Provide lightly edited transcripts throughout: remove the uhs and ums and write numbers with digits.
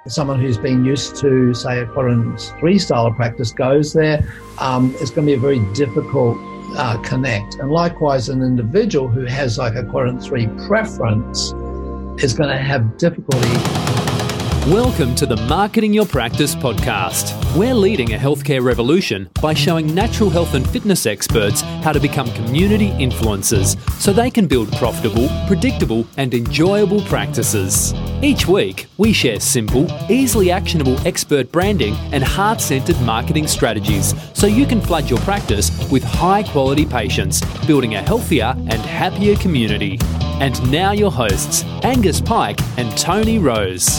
someone who's been used to, say, a quadrant 3 style of practice goes there, it's going to be a very difficult connect. And likewise, an individual who has like a quadrant 3 preference is going to have difficulty. Welcome to the Marketing Your Practice podcast. We're leading a healthcare revolution by showing natural health and fitness experts how to become community influencers so they can build profitable, predictable, and enjoyable practices. Each week, we share simple, easily actionable expert branding and heart-centered marketing strategies so you can flood your practice with high-quality patients, building a healthier and happier community. And now your hosts, Angus Pike and Tony Rose.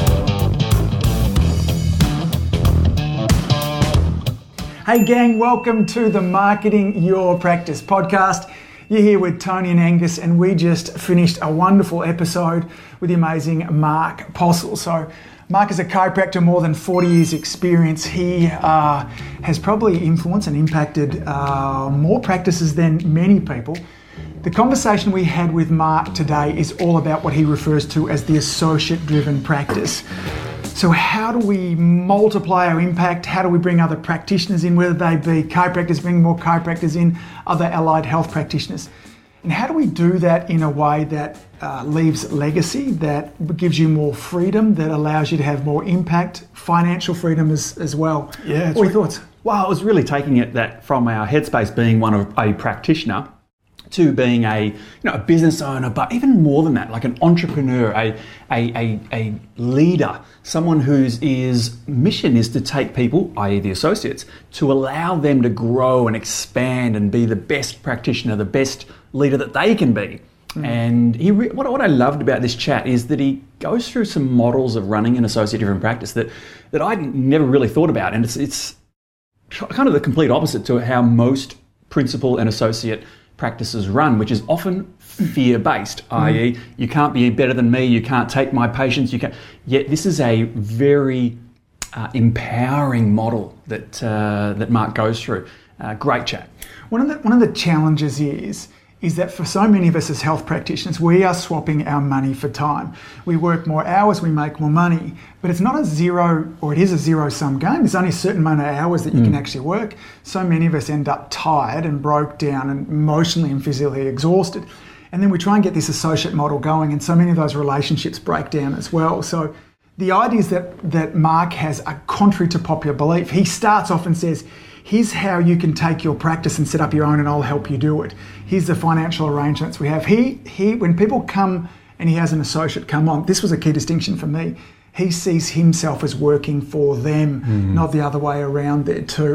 Hey gang, welcome to the Marketing Your Practice podcast. You're here with Tony and Angus, and we just finished a wonderful episode with the amazing Mark Postle. So Mark is a chiropractor, more than 40 years experience. He has probably influenced and impacted more practices than many people. The conversation we had with Mark today is all about what he refers to as the associate-driven practice. So how do we multiply our impact? How do we bring other practitioners in, whether they be chiropractors, bring more chiropractors in, other allied health practitioners? And how do we do that in a way that leaves legacy, that gives you more freedom, that allows you to have more impact, financial freedom as well? Yeah. What are your thoughts? Well, I was really taking it that from our headspace being one of a practitioner to being a business owner, but even more than that, like an entrepreneur, a leader, someone whose mission is to take people, i.e. the associates, to allow them to grow and expand and be the best practitioner, the best leader that they can be. And what I loved about this chat is that he goes through some models of running an associate-driven practice that I'd never really thought about, and it's kind of the complete opposite to how most principal and associate practices run, which is often fear-based, i.e. you can't be better than me, you can't take my patients, yet this is a very empowering model that Mark goes through. Great chat. One of the challenges is that for so many of us as health practitioners, we are swapping our money for time. We work more hours, we make more money, but it's not a zero, or it is a zero-sum game. There's only a certain amount of hours that you can actually work. So many of us end up tired and broke down and emotionally and physically exhausted. And then we try and get this associate model going, and so many of those relationships break down as well. So the idea is that Mark has a contrary to popular belief. He starts off and says, here's how you can take your practice and set up your own, and I'll help you do it. Here's the financial arrangements we have. When people come and he has an associate come on, this was a key distinction for me. He sees himself as working for them, not the other way around there too.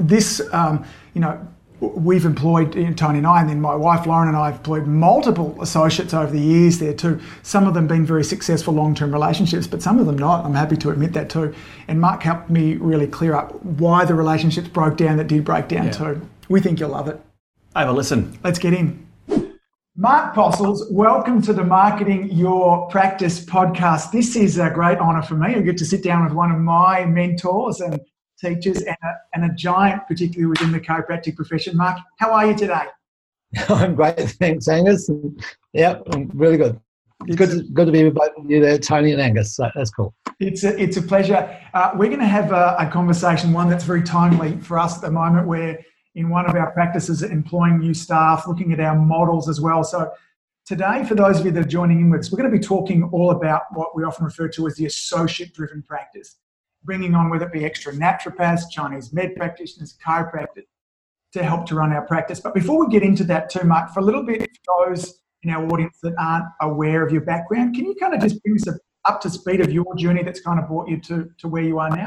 We've employed, Tony and I, and then my wife Lauren and I have employed multiple associates over the years there too. Some of them been very successful long-term relationships, but some of them not. I'm happy to admit that too. And Mark helped me really clear up why the relationships broke down that did break down too. We think you'll love it. Have a listen. Let's get in. Mark Postles, welcome to the Marketing Your Practice podcast. This is a great honour for me. I get to sit down with one of my mentors and teachers and a giant, particularly within the chiropractic profession. Mark, how are you today? I'm great, thanks, Angus. Yep, I'm really good. It's good to be with both of you there, Tony and Angus. So that's cool. It's a pleasure. We're going to have a conversation, one that's very timely for us at the moment. We're in one of our practices employing new staff, looking at our models as well. So today, for those of you that are joining in with us, we're going to be talking all about what we often refer to as the associate-driven practice, bringing on whether it be extra naturopaths, Chinese med practitioners, chiropractors to help to run our practice. But before we get into that too, Mark, for a little bit, for those in our audience that aren't aware of your background, can you kind of just bring us up to speed of your journey that's kind of brought you to where you are now?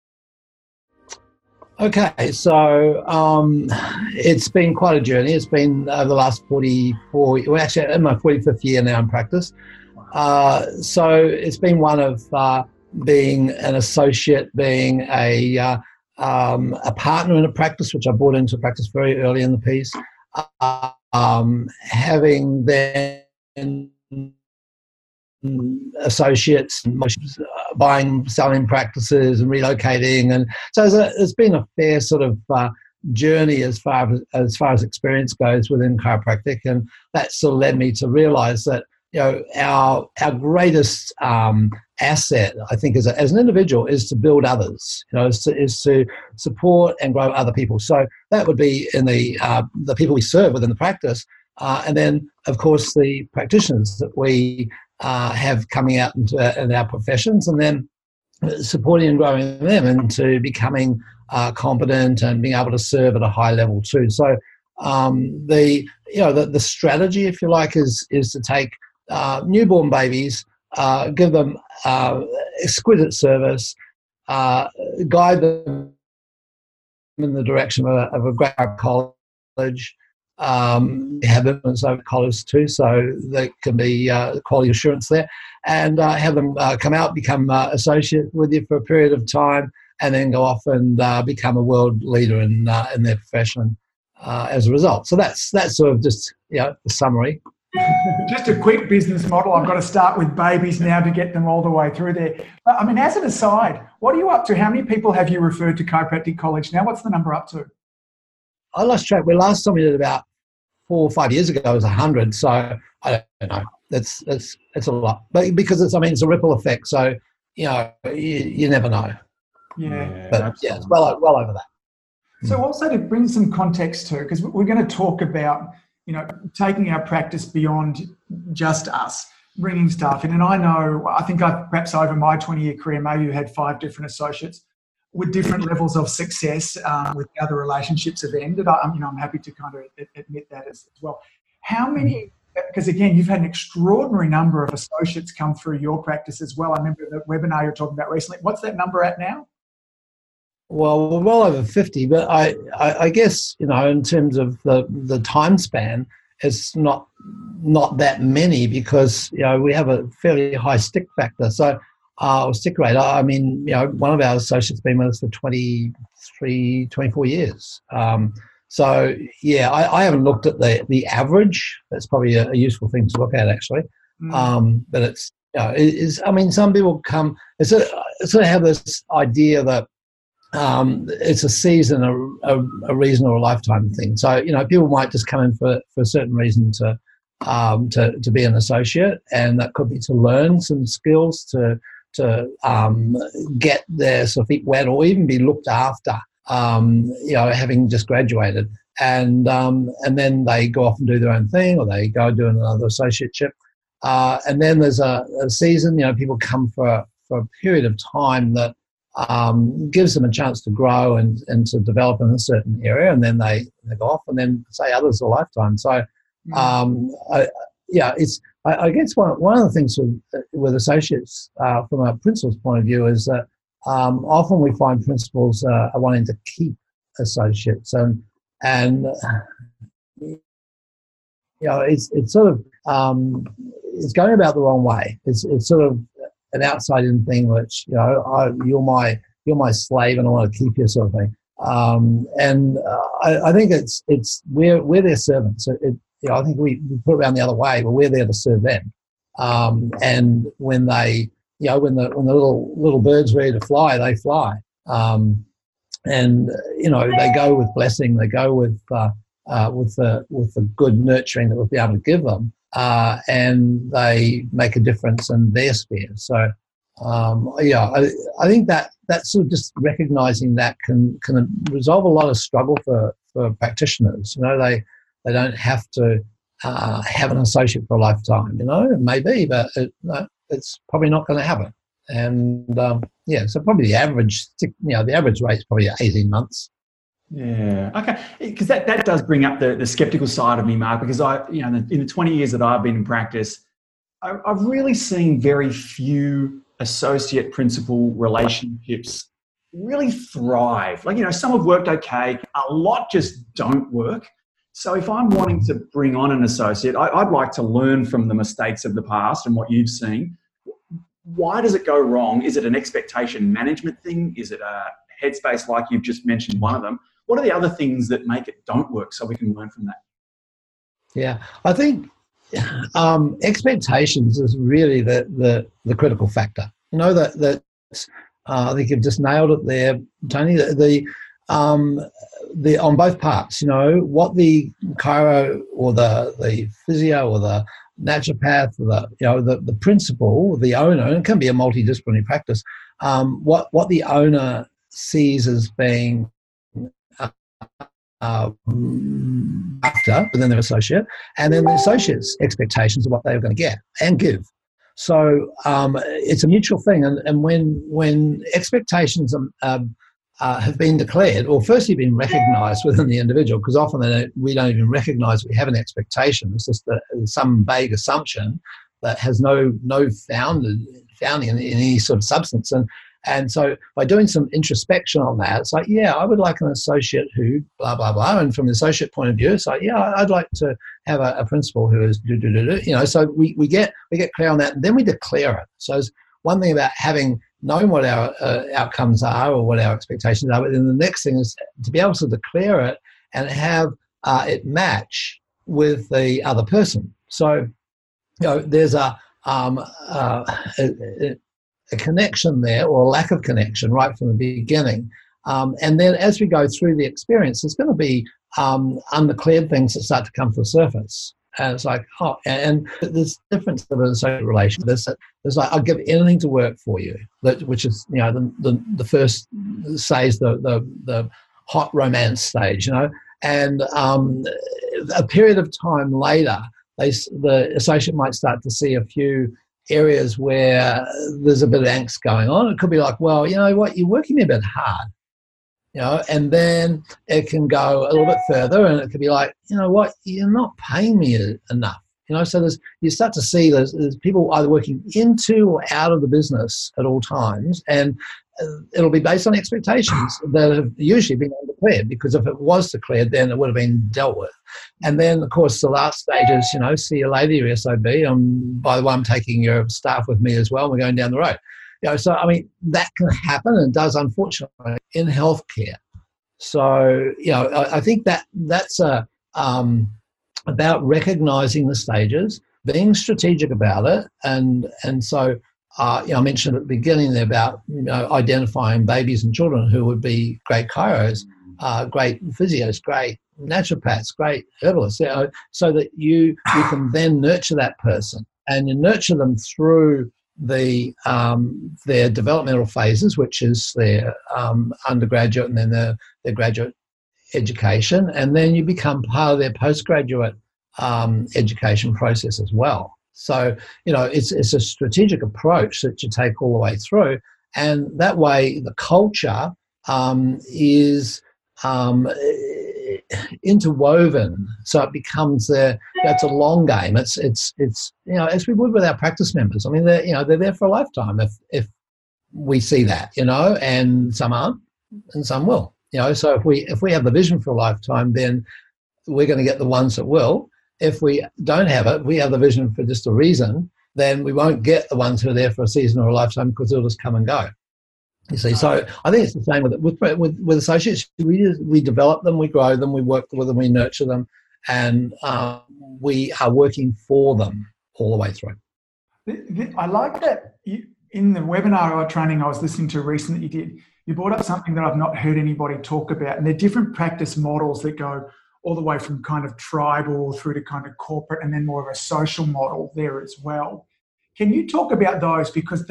Okay, so it's been quite a journey. It's been over the last 44, well, actually in my 45th year now in practice. So it's been one of being an associate, being a partner in a practice, which I brought into practice very early in the piece, having then associates, buying, selling practices and relocating. And so it's been a fair sort of journey as far as experience goes within chiropractic. And that sort of led me to realise that our greatest asset, I think, as an individual, is to build others. Is to support and grow other people. So that would be in the people we serve within the practice, and then of course the practitioners that we have coming out in our professions, and then supporting and growing them into becoming competent and being able to serve at a high level too. So the strategy, if you like, is to take newborn babies, give them exquisite service, guide them in the direction of a great college. Have influence over college too, so there can be quality assurance there, and have them come out, become associate with you for a period of time, and then go off and become a world leader in their profession as a result. So that's sort of just the summary. Just a quick business model. I've got to start with babies now to get them all the way through there. I mean, as an aside, what are you up to? How many people have you referred to Chiropractic College now? What's the number up to? I lost track. We last time we did about 4 or 5 years ago, it was 100. So I don't know. It's a lot, but because it's a ripple effect. So you never know. Yeah, but absolutely. yeah, it's well over that. So also to bring some context to, because we're going to talk about taking our practice beyond just us, bringing staff in. And I think I've perhaps over my 20-year career, maybe had 5 different associates with different levels of success with the other relationships have ended. I'm happy to kind of admit that as well. How many, because again, you've had an extraordinary number of associates come through your practice as well. I remember the webinar you were talking about recently. What's that number at now? Well, we're well over 50, but I guess, in terms of the time span, it's not that many because, we have a fairly high stick factor. So, or stick rate. One of our associates has been with us for 23, 24 years. So, yeah, I haven't looked at the average. That's probably a useful thing to look at, actually. But it's, some people come, sort of have this idea that it's a season, a reason, or a lifetime thing. So, people might just come in for a certain reason to be an associate, and that could be to learn some skills, to get their sort of feet wet, or even be looked after, having just graduated. And then they go off and do their own thing, or they go do another associateship. And then there's a season, people come for a period of time that gives them a chance to grow and to develop in a certain area, and then they go off, and then say others a lifetime. So, I guess one of the things with associates from a principal's point of view is that often we find principals are wanting to keep associates, and it's sort of it's going about the wrong way. It's sort of an outside-in thing, which you're my slave and I want to keep you, sort of thing. And I think we're their servants. I think we put it around the other way, but we're there to serve them. And when they, when the little bird's ready to fly, they fly. And they go with blessing. They go with the good nurturing that we'll be able to give them. And they make a difference in their sphere. So, I think that sort of just recognising that can resolve a lot of struggle for practitioners. They don't have to have an associate for a lifetime. It may be, but it's probably not going to happen. And so probably the average rate is probably 18 months. Yeah. Okay. Because that does bring up the skeptical side of me, Mark, because in the 20 years that I've been in practice, I've really seen very few associate principal relationships really thrive. Some have worked okay, a lot just don't work. So if I'm wanting to bring on an associate, I'd like to learn from the mistakes of the past and what you've seen. Why does it go wrong? Is it an expectation management thing? Is it a headspace like you've just mentioned, one of them? What are the other things that make it don't work so we can learn from that? Yeah, I think expectations is really the critical factor. I think you've just nailed it there, Tony. The on both parts, what the chiro or the physio or naturopath, the principal, the owner, and it can be a multidisciplinary practice, what the owner sees as being after within their associate, and then the associate's expectations of what they're going to get and give. So it's a mutual thing, and when expectations have been declared, or firstly been recognised within the individual, because often we don't even recognise we have an expectation. It's just some vague assumption that has no founding in any sort of substance. And so by doing some introspection on that, it's like, yeah, I would like an associate who blah, blah, blah. And from the associate point of view, it's like, yeah, I'd like to have a principal who is so we get clear on that, and then we declare it. So it's one thing about knowing what our outcomes are or what our expectations are, but then the next thing is to be able to declare it and have it match with the other person. So, there's a connection there, or a lack of connection right from the beginning. And then as we go through the experience, there's going to be undeclared things that start to come to the surface. And it's like, and there's difference of a social relation. There's like, I'll give anything to work for you, which is, the first stage, the hot romance stage, and a period of time later, the associate might start to see a few areas where there's a bit of angst going on. It could be like, well, you know what, you're working me a bit hard, and then it can go a little bit further, and it could be like, you know what, you're not paying me enough. So you start to see there's people either working into or out of the business at all times, and it'll be based on expectations that have usually been undeclared, because if it was declared, then it would have been dealt with. And then, of course, the last stage is, see you later, your SOB. By the way, I'm taking your staff with me as well, and we're going down the road. So, I mean, that can happen, and does, unfortunately, in healthcare. So, I think that's about recognising the stages, being strategic about it, and so I mentioned at the beginning there about identifying babies and children who would be great chiros, great physios, great naturopaths, great herbalists, so that you can then nurture that person, and you nurture them through their developmental phases, which is their undergraduate and then their graduate education, and then you become part of their postgraduate education process as well. So, it's a strategic approach that you take all the way through, and that way the culture is interwoven. So it becomes it's a long game. It's as we would with our practice members. I mean, they're there for a lifetime if we see that, and some aren't, and some will. So if we have the vision for a lifetime, then we're going to get the ones that will. If we don't have it, we have the vision for just a reason, then we won't get the ones who are there for a season or a lifetime, because they'll just come and go. You see, so I think it's the same with associates. We develop them, we grow them, we work with them, we nurture them, and we are working for them all the way through. I like that in the webinar or training I was listening to recently that you did, you brought up something that I've not heard anybody talk about, and they're different practice models that go all the way from kind of tribal through to kind of corporate, and then more of a social model there as well. Can you talk about those? Because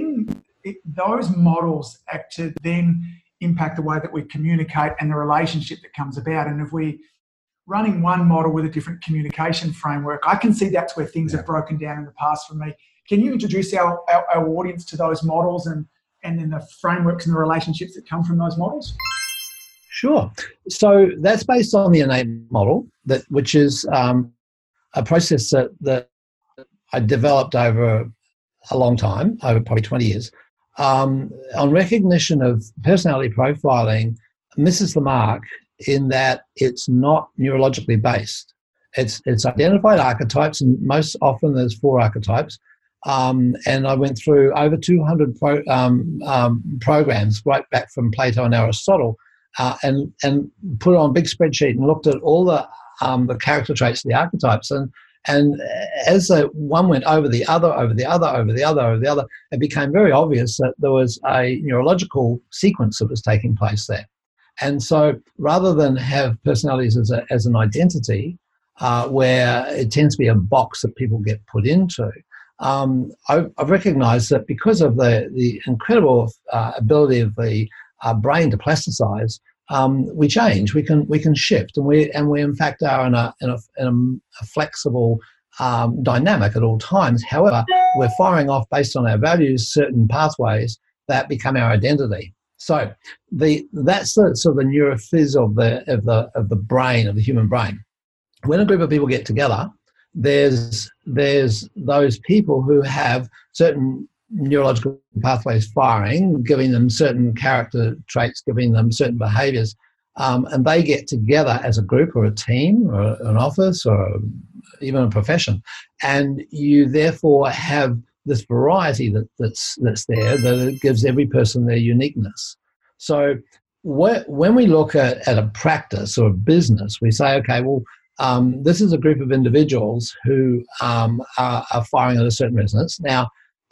those models act to then impact the way that we communicate and the relationship that comes about. And if we're running one model with a different communication framework, I can see that's where things have broken down in the past for me. Can you introduce our audience to those models and then the frameworks and the relationships that come from those models? Sure. So that's based on the innate model, which is a process that I developed over a long time, over probably 20 years, on recognition of personality profiling, misses the mark in that it's not neurologically based. It's identified archetypes, and most often there's 4 archetypes. And I went through over 200 programs right back from Plato and Aristotle, and put it on a big spreadsheet and looked at all the character traits of the archetypes. And as one went over the other, it became very obvious that there was a neurological sequence that was taking place there. And so rather than have personalities as an identity, where it tends to be a box that people get put into. I've recognised that because of the incredible ability of the brain to plasticize, we change, we can shift, and we in fact are in a flexible dynamic at all times. However, we're firing off based on our values certain pathways that become our identity. So that's the sort of the neurophys of the brain, of the human brain. When a group of people get together, there's those people who have certain neurological pathways firing, giving them certain character traits, giving them certain behaviours, and they get together as a group or a team or an office or even a profession, and you therefore have this variety that's there, that it gives every person their uniqueness. So when we look at a practice or a business, we say, okay, well, this is a group of individuals who are firing at a certain resonance. Now,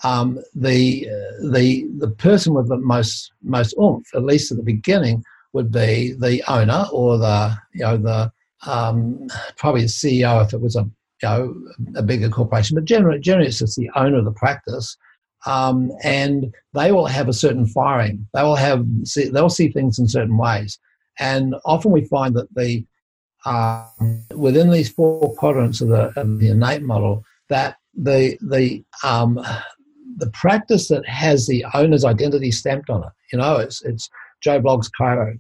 the person with the most oomph, at least at the beginning, would be the owner or the probably the CEO if it was a bigger corporation. But generally it's just the owner of the practice, and they will have a certain firing. They'll see things in certain ways, and often we find that within these 4 quadrants of the innate model, that the practice that has the owner's identity stamped on it, it's Joe Bloggs chiro,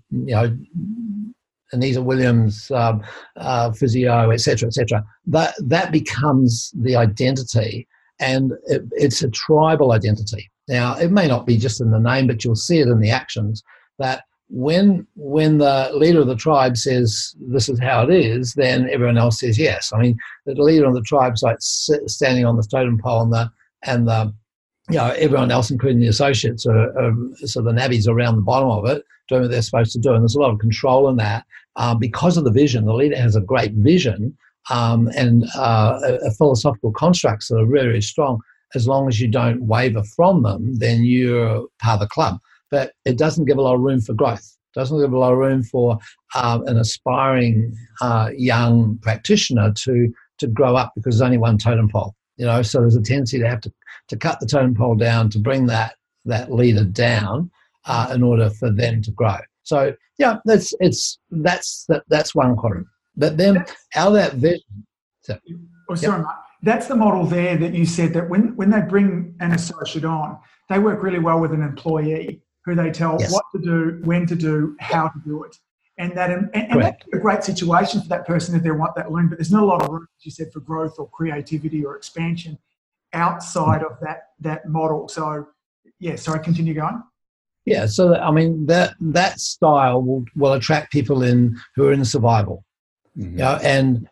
Anita Williams, physio, etc., that becomes the identity, and it's a tribal identity. Now, it may not be just in the name, but you'll see it in the actions, that when the leader of the tribe says this is how it is, then everyone else says yes. I mean, the leader of the tribe's like standing on the totem pole, and the everyone else, including the associates, so the nabbies around the bottom of it, doing what they're supposed to do. And there's a lot of control in that because of the vision. The leader has a great vision and a philosophical constructs that are very, very strong. As long as you don't waver from them, then you're part of the club. But it doesn't give a lot of room for growth. It doesn't give a lot of room for an aspiring young practitioner to grow up, because there's only one totem pole. So there's a tendency to have to cut the totem pole down to bring that leader down in order for them to grow. So that's one quadrant. But then out of that vision. Sorry, Mark. That's the model there that you said that when they bring an associate on, they work really well with an employee who they tell what to do, when to do, how to do it. And that's a great situation for that person if they want that learn, but there's not a lot of room, as you said, for growth or creativity or expansion outside of that model. So, continue going. Yeah, so I mean that style will attract people who are in survival, and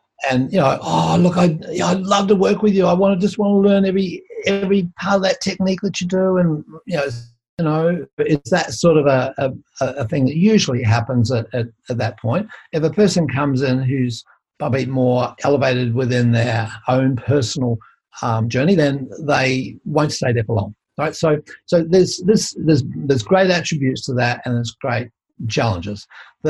I'd love to work with you. I just want to learn every part of that technique that you do, and it's that sort of a thing that usually happens at that point. If a person comes in who's probably more elevated within their own personal journey, then they won't stay there for long. Right? So there's great attributes to that, and there's great challenges.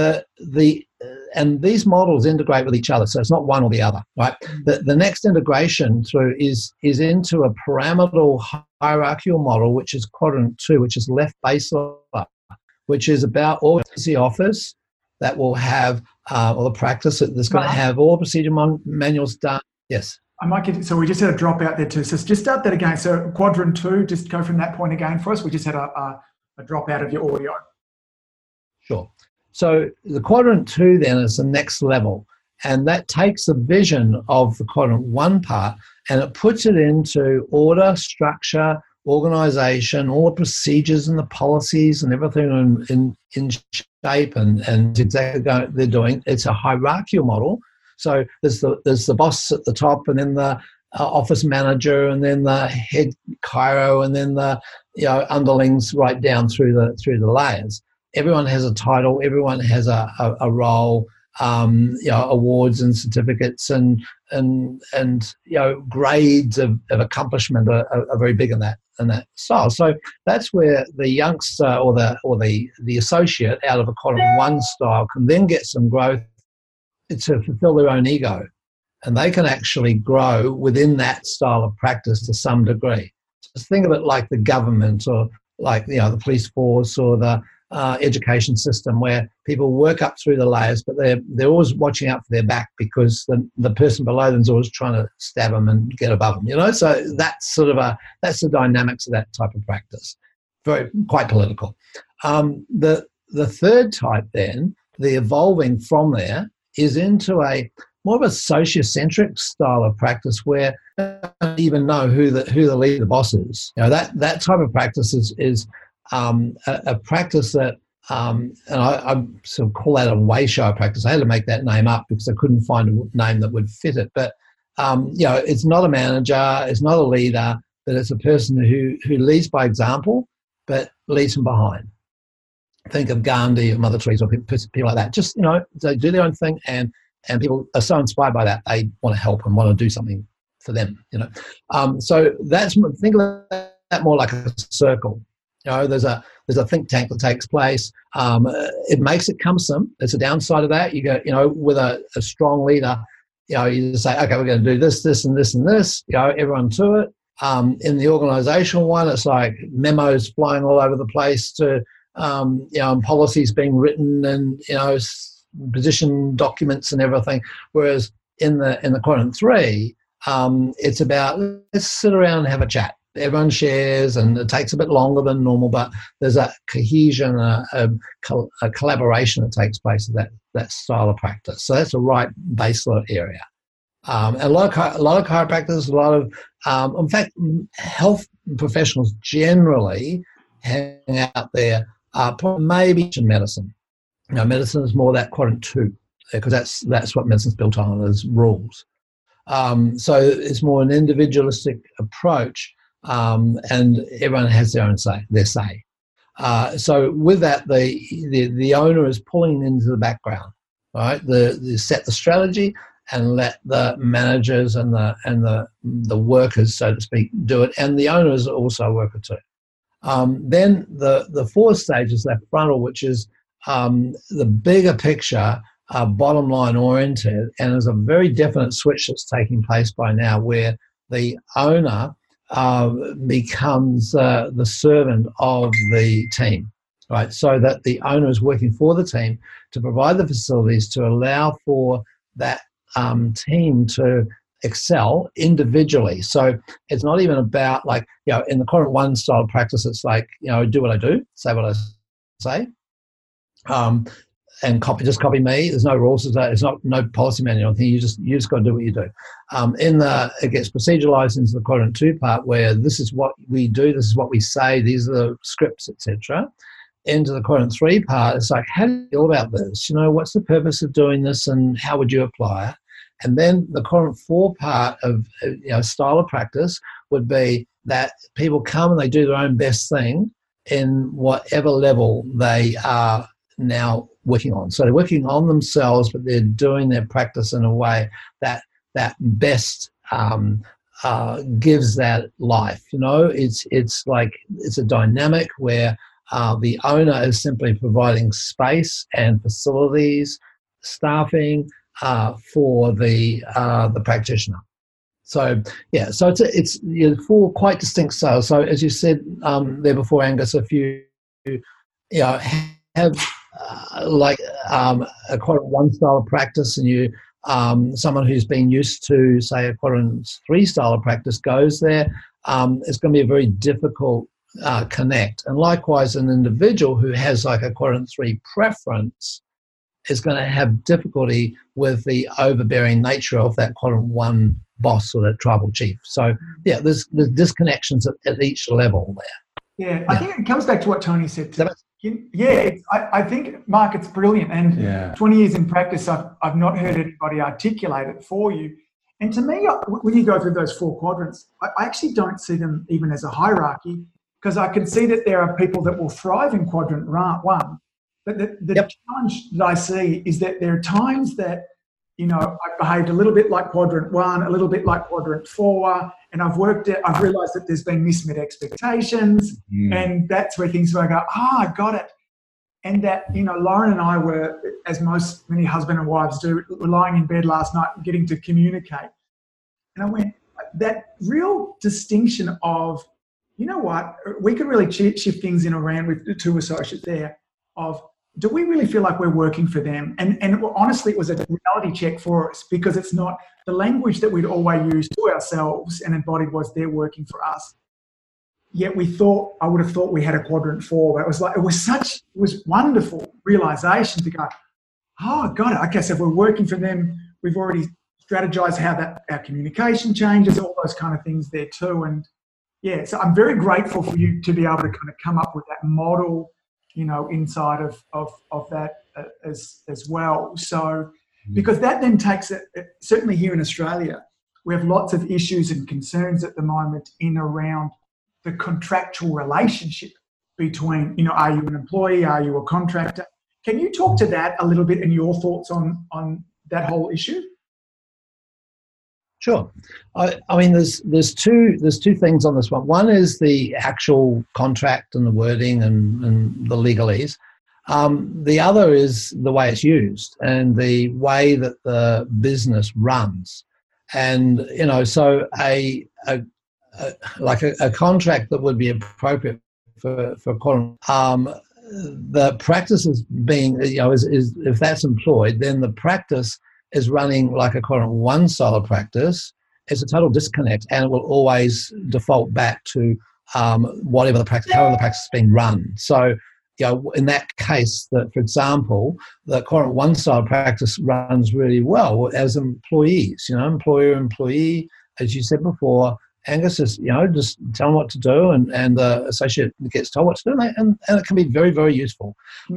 And these models integrate with each other, so it's not one or the other. Right? The next integration through is into a pyramidal hierarchical model, which is quadrant 2, which is left baseline, which is about all the office that will have or the practice that's going to have all procedure manuals done. Yes. I might get so we just had a drop out there too. So just start that again. So quadrant 2, just go from that point again for us. We just had a drop out of your audio. Sure. So the quadrant 2 then is the next level, and that takes the vision of the quadrant 1 part and it puts it into order, structure, organisation, all the procedures and the policies and everything in shape and exactly what they're doing. It's a hierarchical model. So there's the boss at the top, and then the office manager, and then the head chiro, and then the underlings right down through the layers. Everyone has a title. Everyone has a role. Awards and certificates and grades of accomplishment are very big in that style. So that's where the youngster or the associate out of a quadrant 1 style can then get some growth to fulfill their own ego. and they can actually grow within that style of practice to some degree. Just think of it like the government, or like the police force, or the education system, where people work up through the layers, but they're always watching out for their back, because the person below them is always trying to stab them and get above them. So that's that's the dynamics of that type of practice. Quite political. The third type, then, the evolving from there, is into a more of a sociocentric style of practice, where you don't even know who the leader, the boss is. That type of practice is a practice that, and I sort of call that a Weisho practice. I had to make that name up because I couldn't find a name that would fit it. But it's not a manager, it's not a leader, but it's a person who leads by example, but leads from behind. Think of Gandhi or Mother Teresa or people like that. Just they do their own thing, and people are so inspired by that they want to help and want to do something for them. So think of that more like a circle. There's a think tank that takes place. It makes it cumbersome. There's a downside of that. You go, with a strong leader, you just say, okay, we're going to do this, this, and this, and this. Everyone to it. In the organizational one, it's like memos flying all over the place to, and policies being written, and position documents and everything. Whereas in the quadrant 3, it's about, let's sit around and have a chat. Everyone shares, and it takes a bit longer than normal, but there's a cohesion, a collaboration that takes place in that style of practice. So that's a right baseline area. And a lot of chiropractors, a lot of, in fact, health professionals generally hang out there. Maybe medicine. Medicine is more that quadrant 2, because that's what medicine's built on, is rules. So it's more an individualistic approach. And everyone has their say. So with that, the owner is pulling into the background, right? Set the strategy and let the managers and the workers, so to speak, do it. And the owner is also a worker too. Then the fourth stage is that frontal, which is the bigger picture, bottom line oriented, and there's a very definite switch that's taking place by now, where the owner becomes the servant of the team, right? So that the owner is working for the team to provide the facilities to allow for that team to excel individually. So it's not even about, like, in the quadrant 1 style of practice, it's like, do what I do, say what I say, and copy me. There's no rules. There's no policy manual. You just got to do what you do. It gets proceduralized into the quadrant 2 part, where this is what we do, this is what we say, these are the scripts, etc. Into the quadrant 3 part, it's like, how do you feel about this? What's the purpose of doing this, and how would you apply it? And then the quadrant 4 part of style of practice would be that people come and they do their own best thing in whatever level they are now working on. So they're working on themselves, but they're doing their practice in a way that best gives that life. It's a dynamic where the owner is simply providing space and facilities, staffing for the practitioner. So it's 4 quite distinct styles. So as you said there before, Angus, if you have a quadrant 1 style of practice, and you someone who's been used to, say, a quadrant 3 style of practice goes there, it's going to be a very difficult connect. And likewise, an individual who has like a quadrant 3 preference is going to have difficulty with the overbearing nature of that quadrant 1 boss or that tribal chief. So there's disconnections at each level there. I think it comes back to what Tony said. I think, Mark, it's brilliant. And 20 years in practice, I've not heard anybody articulate it for you. And to me, when you go through those 4 quadrants, I actually don't see them even as a hierarchy, because I can see that there are people that will thrive in quadrant 1. But the challenge that I see is that there are times that, I've behaved a little bit like quadrant 1, a little bit like quadrant 4, and I've realised that there's been mismet expectations, and that's where things where I go, I got it. And that, Lauren and I were, as many husband and wives do, were lying in bed last night getting to communicate. And I went, that real distinction of, you know what, we could really shift things in around with the two associates there of, do we really feel like we're working for them? And honestly, it was a reality check for us, because it's not the language that we'd always used to ourselves and embodied was they're working for us. Yet I would have thought we had a quadrant 4, but it was wonderful realization to go, oh, got it. Okay, so if we're working for them, we've already strategized how our communication changes, all those kind of things there too. And yeah, so I'm very grateful for you to be able to kind of come up with that model, inside of that as well. So, because that then takes it, certainly here in Australia, we have lots of issues and concerns at the moment in around the contractual relationship between, are you an employee? Are you a contractor? Can you talk to that a little bit and your thoughts on that whole issue? Sure. I mean, there's two things on this one. One is the actual contract and the wording and the legalese. The other is the way it's used and the way that the business runs. And so a contract that would be appropriate for the practice is being, is if that's employed, then the practice is running like a quadrant 1 style of practice. It's a total disconnect, and it will always default back to however the practice is being run. So, in that case, that for example, the quadrant 1 style practice runs really well as employees. Employer, employee, as you said before. Angus is, just tell them what to do, and the associate gets told what to do, and it can be very, very useful.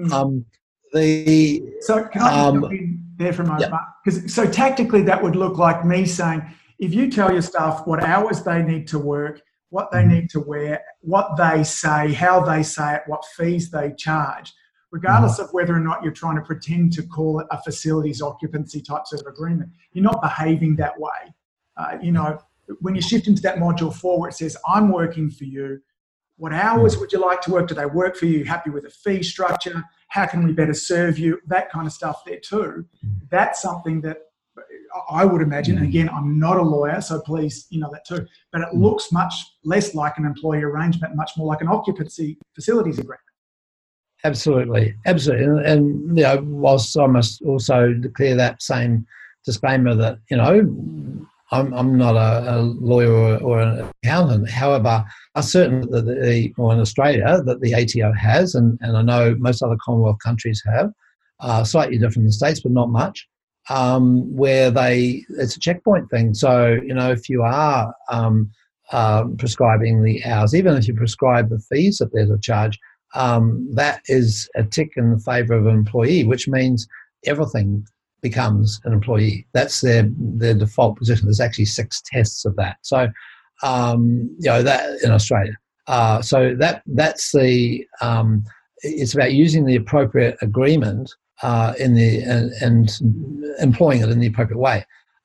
So can I jump in there for a moment, Mark? Because so tactically that would look like me saying, if you tell your staff what hours they need to work, what they need to wear, what they say, how they say it, what fees they charge, regardless of whether or not you're trying to pretend to call it a facilities occupancy type sort of agreement, you're not behaving that way. When you shift into that module 4 where it says, I'm working for you, what hours would you like to work? Do they work for you? Happy with a fee structure? How can we better serve you? That kind of stuff there too. That's something that I would imagine, and again, I'm not a lawyer, so please, that too, but it looks much less like an employee arrangement, much more like an occupancy facilities agreement. Absolutely. And whilst I must also declare that same disclaimer that, I'm not a lawyer or an accountant. However, I'm certain that in Australia that the ATO has, and I know most other Commonwealth countries have, slightly different in the States, but not much, where it's a checkpoint thing. So, if you are prescribing the hours, even if you prescribe the fees that there's a charge, that is a tick in favour of an employee, which means everything becomes an employee. That's their default position. There's actually 6 tests of that. So, that in Australia. So that's the. It's about using the appropriate agreement and employing it in the appropriate way.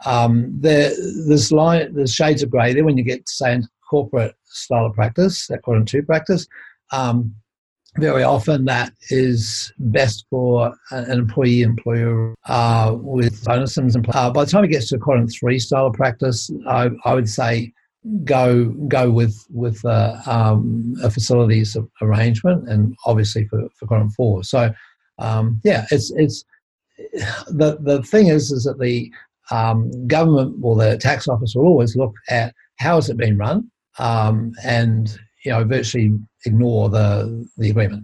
There's shades of grey there when you get to say into corporate style of practice, that quadrant 2 practice. Very often that is best for an employer with bonuses. By the time it gets to quadrant 3 style of practice, I would say go with a facilities arrangement, and obviously for quadrant 4. So it's the thing is that the government or the tax office will always look at how has it been run, and virtually ignore the agreement.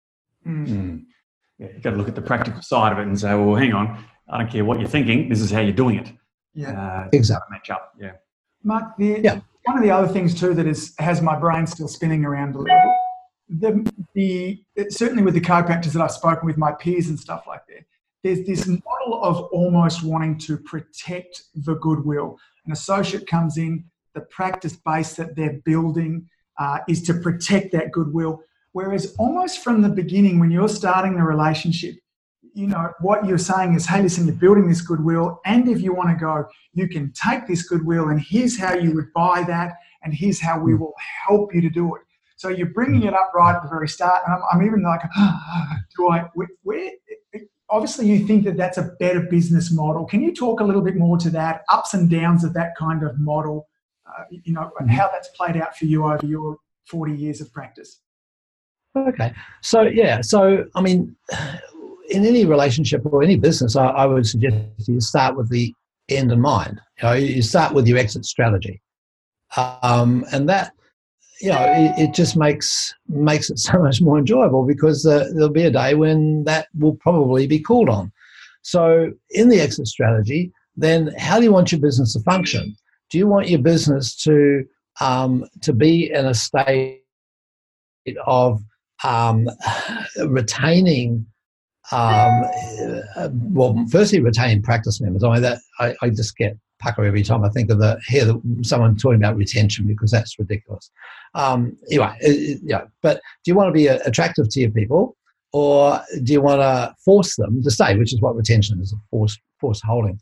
Yeah, you've got to look at the practical side of it and say, well, hang on, I don't care what you're thinking, this is how you're doing it. Yeah, exactly. Match up. Yeah, Mark. One of the other things too that has my brain still spinning around a little bit. Certainly with the chiropractors that I've spoken with, my peers and stuff like that, there's this model of almost wanting to protect the goodwill. An associate comes in, the practice base that they're building is to protect that goodwill. Whereas almost from the beginning, when you're starting the relationship, what you're saying is, hey, listen, you're building this goodwill, and if you want to go, you can take this goodwill, and here's how you would buy that, and here's how we will help you to do it. So you're bringing it up right at the very start, and I'm even like, obviously you think that that's a better business model. Can you talk a little bit more to that, ups and downs of that kind of model, and how that's played out for you over your 40 years of practice? Okay. So, I mean, in any relationship or any business, I would suggest you start with the end in mind. You start with your exit strategy. And that, it just makes it so much more enjoyable, because there'll be a day when that will probably be called on. So in the exit strategy, then how do you want your business to function? Do you want your business to be in a state of retaining, firstly retaining practice members? I mean, that I just get pucker every time I think of hear someone talking about retention, because that's ridiculous. But do you want to be attractive to your people, or do you want to force them to stay, which is what retention is, a forced holding.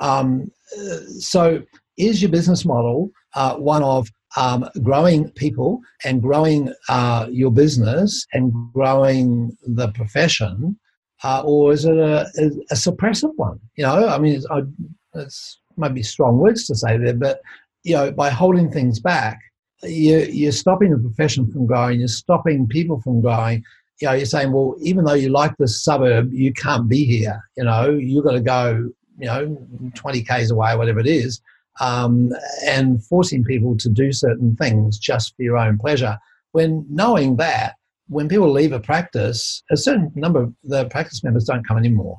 So is your business model one of growing people and growing your business and growing the profession, or is it a suppressive one? I mean, it's maybe strong words to say there, but by holding things back, you're stopping the profession from growing. You're stopping people from growing. You're saying, well, even though you like this suburb, you can't be here. You've got to go, 20 k's away, whatever it is. And forcing people to do certain things just for your own pleasure, when knowing that when people leave a practice, a certain number of the practice members don't come anymore.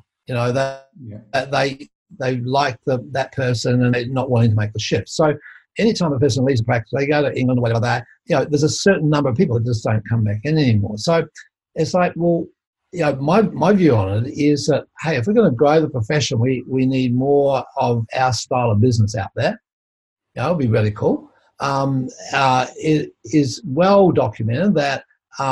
They like that person and they're not wanting to make the shift. So anytime a person leaves a practice, they go to England or whatever, there's a certain number of people that just don't come back in anymore. So it's like, well, my view on it is that, hey, if we're going to grow the profession, we need more of our style of business out there. It'll be really cool. It is well documented that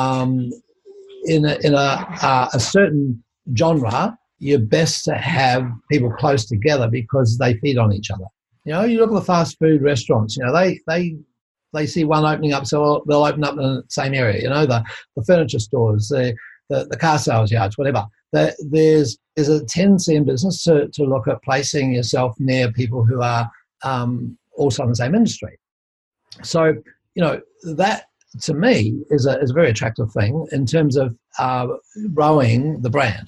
in a certain genre, you're best to have people close together because they feed on each other. You look at the fast food restaurants. They see one opening up, so they'll open up in the same area. The furniture stores, the car sales yards, whatever. There's a tendency in business to look at placing yourself near people who are also in the same industry. So, that to me is a very attractive thing in terms of growing the brand.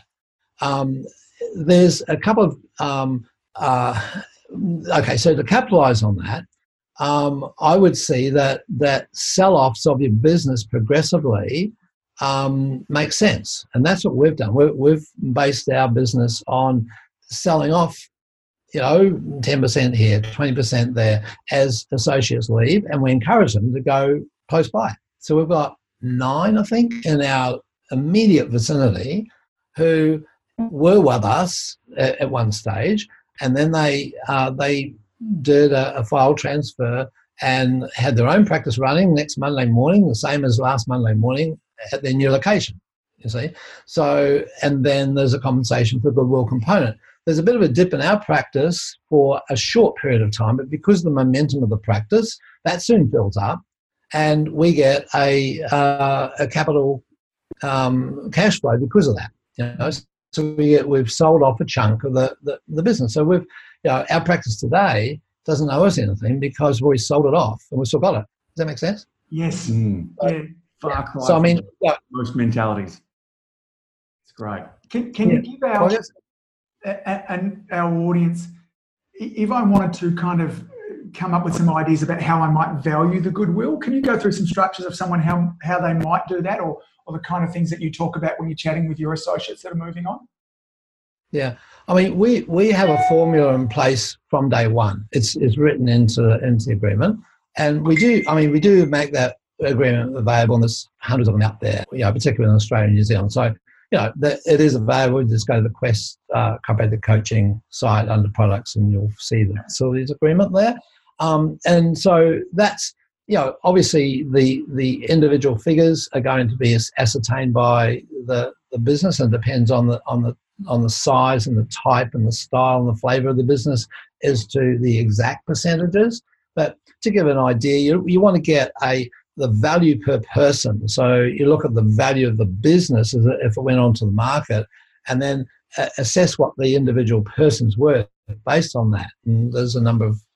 There's a couple of, so to capitalize on that, I would see that sell-offs of your business progressively makes sense. And that's what we've done. We've based our business on selling off, 10% here, 20% there as associates leave, and we encourage them to go close by. So we've got 9, I think, in our immediate vicinity who were with us at one stage, and then they did a file transfer and had their own practice running next Monday morning, the same as last Monday morning at their new location, you see. So, and then there's a compensation for goodwill component. There's a bit of a dip in our practice for a short period of time, but because of the momentum of the practice, that soon fills up, and we get a capital cash flow because of that. So we've sold off a chunk of the business. So our practice today doesn't owe us anything because we sold it off and we still got it. Does that make sense? Yes. Far cry so I mean, most mentalities. It's great. Can you give our audience, if I wanted to kind of come up with some ideas about how I might value the goodwill, can you go through some structures of someone how they might do that, or the kind of things that you talk about when you're chatting with your associates that are moving on? Yeah, I mean, we have a formula in place from day one. It's written into the agreement, and we do make that agreement available, and there's hundreds of them out there, particularly in Australia and New Zealand. So, it is available. You just go to the Quest chiropractic coaching site under products, and you'll see the facilities agreement there. And so that's, obviously the individual figures are going to be ascertained by the business, and depends on the size and the type and the style and the flavour of the business as to the exact percentages. But to give an idea, you want to get a the value per person. So you look at the value of the business as if it went onto the market, and then assess what the individual person's worth based on that. And there's a number of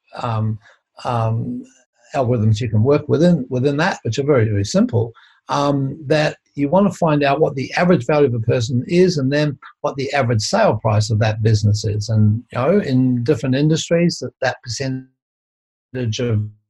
algorithms you can work within that, which are very, very simple. That you want to find out what the average value of a person is, and then what the average sale price of that business is. And in different industries, that percentage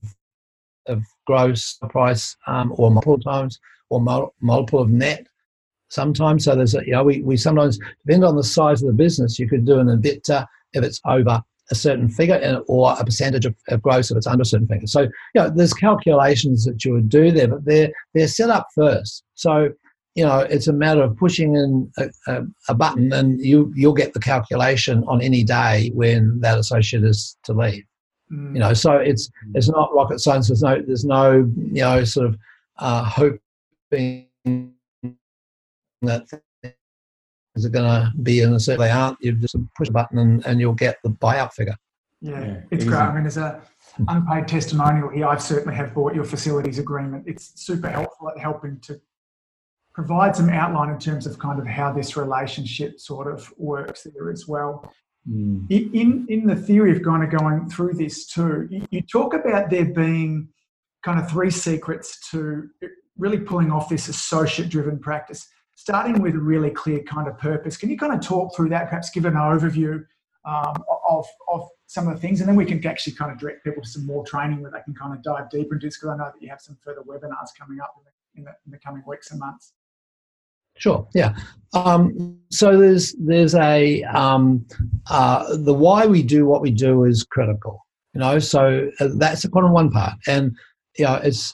of gross price, or multiple times, or multiple of net sometimes. So there's we sometimes, depend on the size of the business, you could do an EBITDA if it's over a certain figure, or a percentage of gross if it's under a certain figure. So there's calculations that you would do there, but they're set up first. So it's a matter of pushing in a button, and you'll get the calculation on any day when that associate is to leave. So it's not rocket science. There's no sort of hoping that things are going to be in a certain, they aren't. You just push a button and you'll get the buyout figure. Yeah, it's great. I mean, as a unpaid testimonial here, I've certainly have bought your facilities agreement. It's super helpful at helping to provide some outline in terms of kind of how this relationship sort of works there as well. In the theory of kind of going through this too, you talk about there being kind of 3 secrets to really pulling off this associate-driven practice, starting with a really clear kind of purpose. Can you kind of talk through that, perhaps give an overview of some of the things, and then we can actually kind of direct people to some more training where they can kind of dive deeper into this, because I know that you have some further webinars coming up in the coming weeks and months. Sure. Yeah. So there's a the why we do what we do is critical. So that's the one part, and it's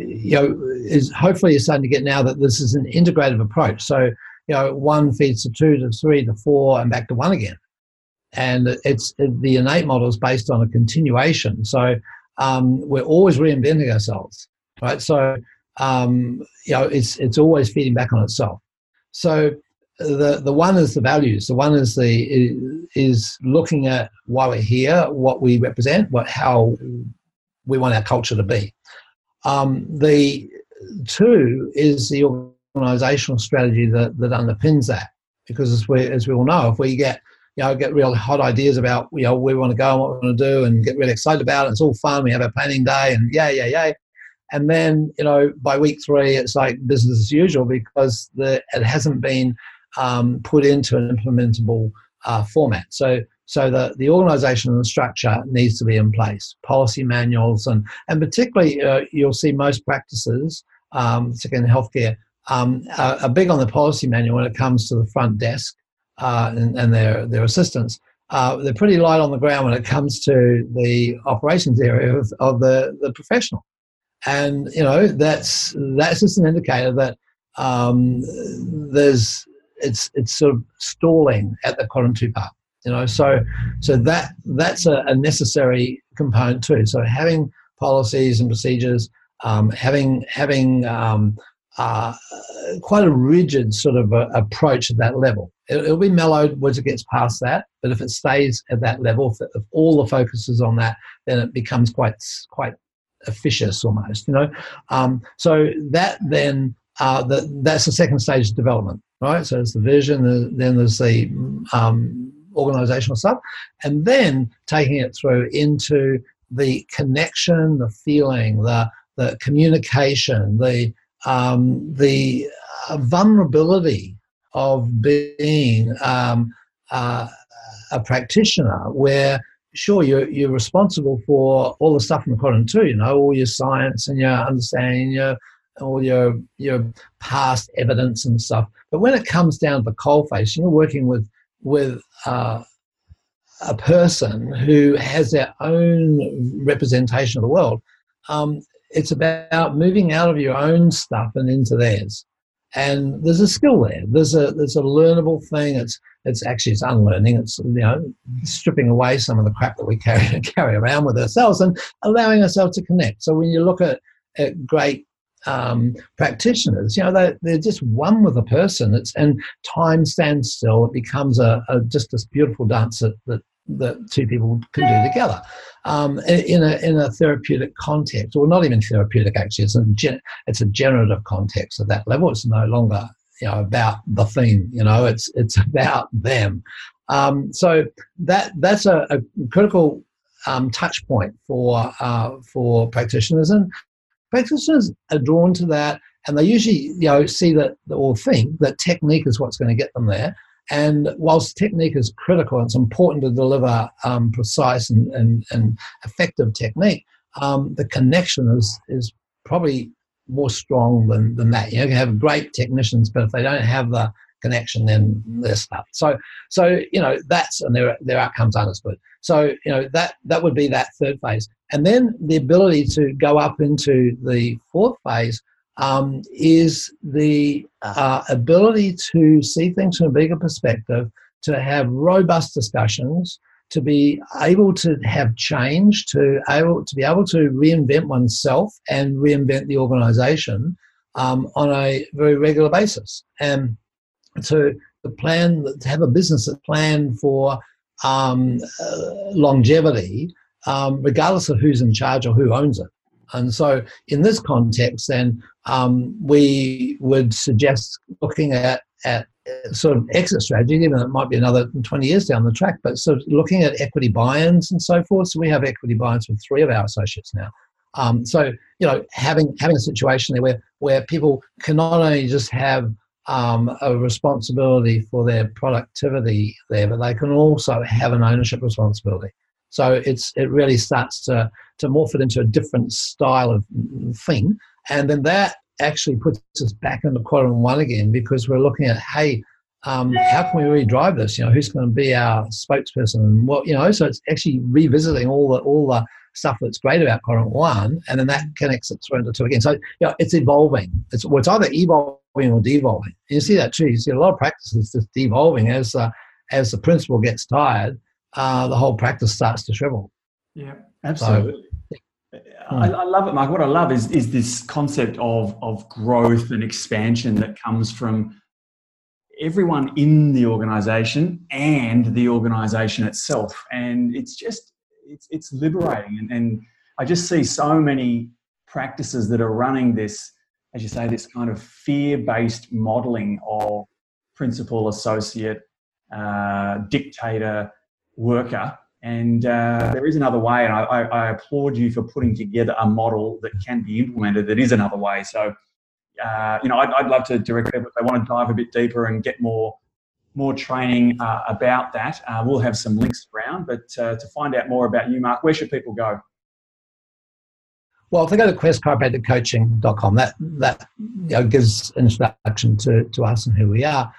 is hopefully you're starting to get now that this is an integrative approach. So 1 feeds to 2 to 3 to 4 and back to 1 again, and it's the innate model is based on a continuation. So we're always reinventing ourselves, right? So it's always feeding back on itself. So the 1 is the values. The 1 is looking at why we're here, what we represent, how we want our culture to be. The 2 is the organisational strategy that underpins that, because as we all know, if we get real hot ideas about where we want to go and what we want to do, and get really excited about it, it's all fun. We have our planning day and yay. And then, by week 3, it's like business as usual, because it hasn't been put into an implementable format. So the organisation and the structure needs to be in place. Policy manuals and particularly you'll see most practices, particularly in healthcare, are big on the policy manual when it comes to the front desk and their assistants. They're pretty light on the ground when it comes to the operations area of the professional. And that's just an indicator that it's sort of stalling at the quadrant 2 part. So that's a necessary component too. So having policies and procedures, having quite a rigid sort of approach at that level. It'll be mellowed once it gets past that, but if it stays at that level, if all the focus is on that, then it becomes quite officious almost, so that then that's the second stage of development, right? So it's the vision, then there's the organizational stuff, and then taking it through into the connection, the feeling, the communication, the vulnerability of being a practitioner, where sure, you're responsible for all the stuff in the quadrant 2, all your science and your understanding, all your past evidence and stuff. But when it comes down to the coalface, you're working with a person who has their own representation of the world. It's about moving out of your own stuff and into theirs. And there's a skill there. There's a learnable thing. It's unlearning. It's stripping away some of the crap that we carry around with ourselves and allowing ourselves to connect. So when you look at great practitioners, they're just one with a person. And time stands still. It becomes just this beautiful dance that that two people can do together in a therapeutic context, or not even therapeutic. Actually, it's a generative context at that level. It's no longer about the thing. It's about them. So that's a critical touch point for practitioners, and practitioners are drawn to that, and they usually see that or think that technique is what's going to get them there. And whilst technique is critical, and it's important to deliver precise and effective technique, the connection is probably more strong than that. You can have great technicians, but if they don't have the connection, then they're stuck. So that's, and their outcomes aren't as good. So that would be that third phase, and then the ability to go up into the fourth phase is the ability to see things from a bigger perspective, to have robust discussions, to be able to have change, to be able to reinvent oneself and reinvent the organisation on a very regular basis, and to have a business that plan for longevity, regardless of who's in charge or who owns it. And so in this context, then, we would suggest looking at sort of exit strategy, even though it might be another 20 years down the track, but sort of looking at equity buy-ins and so forth. So we have equity buy-ins with 3 of our associates now. So having a situation there where people can not only just have a responsibility for their productivity there, but they can also have an ownership responsibility. So it really starts to morph it into a different style of thing. And then that actually puts us back into quadrant 1 again, because we're looking at, hey, how can we really drive this? Who's going to be our spokesperson, and what, so it's actually revisiting all the stuff that's great about quadrant 1, and then that connects it through into 2 again. So it's evolving. It's either evolving or devolving. And you see that too. You see a lot of practices just devolving as the principal gets tired. The whole practice starts to shrivel. Yeah, absolutely. I love it, Mark. What I love is this concept of growth and expansion that comes from everyone in the organisation and the organisation itself, and it's liberating. And I just see so many practices that are running this, as you say, this kind of fear-based modelling of principal, associate, dictator, worker, and there is another way, and I applaud you for putting together a model that can be implemented that is another way. So I'd love to direct people if they want to dive a bit deeper and get more training about that. We'll have some links around, but to find out more about you, Mark, where should people go? Well, if they go to questchiropracticcoaching.com, that gives an introduction to us and who we are.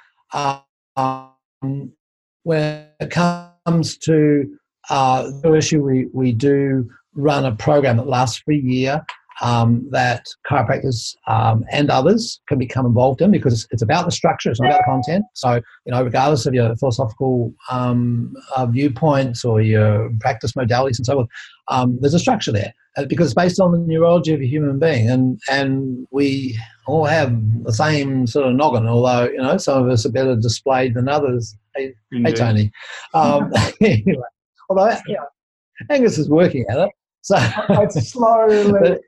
When it comes to the issue, we do run a program that lasts for a year that chiropractors and others can become involved in, because it's about the structure, it's not about the content. So, regardless of your philosophical viewpoints or your practice modalities and so on, there's a structure there, because it's based on the neurology of a human being, and we all have the same sort of noggin, although some of us are better displayed than others. Hey Tony. Anyway, although Angus is working at it, so it's slowly.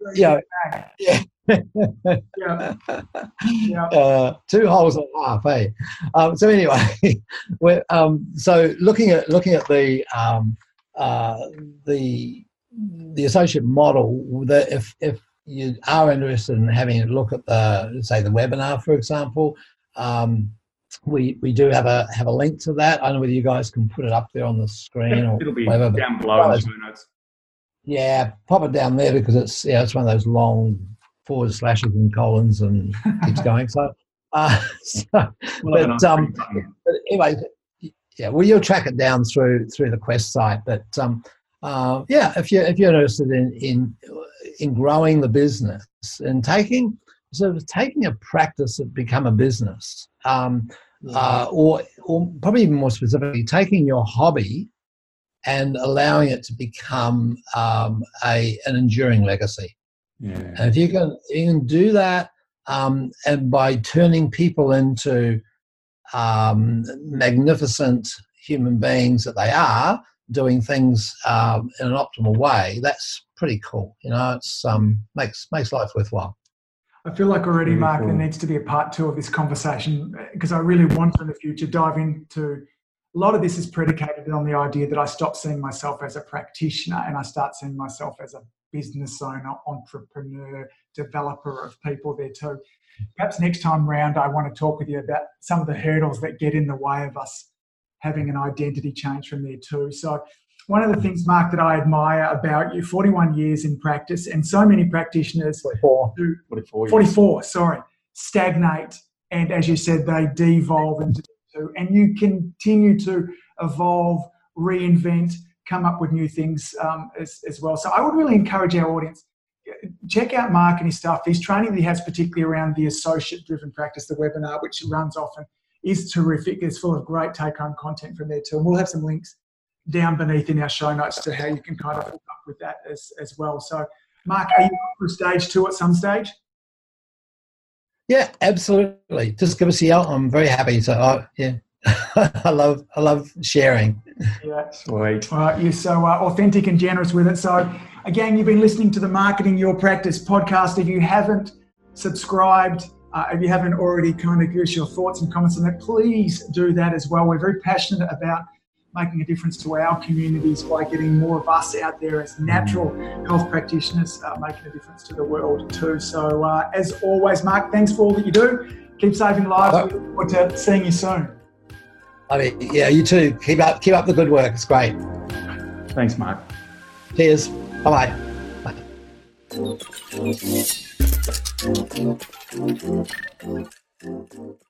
But, 2 holes and a half, eh? So anyway, we're so looking at the associate model. That if you are interested in having a look at the webinar, for example, we do have a link to that. I don't know whether you guys can put it up there on the screen, or it'll be whatever, down below in the show notes. Yeah, pop it down there, because it's one of those long forward slashes and colons and keeps going. So, but anyway, you'll track it down through the Quest site. But if you're interested in growing the business and taking a practice that become a business, or probably even more specifically, taking your hobby and allowing it to become an enduring legacy. Yeah. And if you can do that, and by turning people into magnificent human beings that they are, doing things in an optimal way, that's pretty cool. It's makes life worthwhile. I feel like already, Really Mark, cool. there needs to be a part 2 of this conversation, because I really want to in the future dive into a lot of this is predicated on the idea that I stop seeing myself as a practitioner and I start seeing myself as a business owner, entrepreneur, developer of people there too. Perhaps next time round, I want to talk with you about some of the hurdles that get in the way of us having an identity change from there too. So one of the things, Mark, that I admire about you, 41 years in practice, and so many practitioners 44, stagnate, and as you said, they devolve into two, and you continue to evolve, reinvent, come up with new things as well. So I would really encourage our audience, check out Mark and his stuff. His training that he has, particularly around the associate-driven practice, the webinar, which runs often, is terrific. It's full of great take-home content from there too. And we'll have some links down beneath in our show notes to how you can kind of hook up with that as well. So, Mark, are you up for stage 2 at some stage? Yeah, absolutely. Just give us a yell. I'm very happy. So, yeah, I love sharing. Yeah, Sweet. All right, you're so authentic and generous with it. So, again, you've been listening to the Marketing Your Practice podcast. If you haven't subscribed, if you haven't already kind of given us your thoughts and comments on that, please do that as well. We're very passionate about making a difference to our communities by getting more of us out there as natural health practitioners, making a difference to the world too. So as always, Mark, thanks for all that you do. Keep saving lives. We look forward to seeing you soon. Yeah, you too. Keep up the good work. It's great. Thanks, Mark. Cheers. Bye-bye. Bye.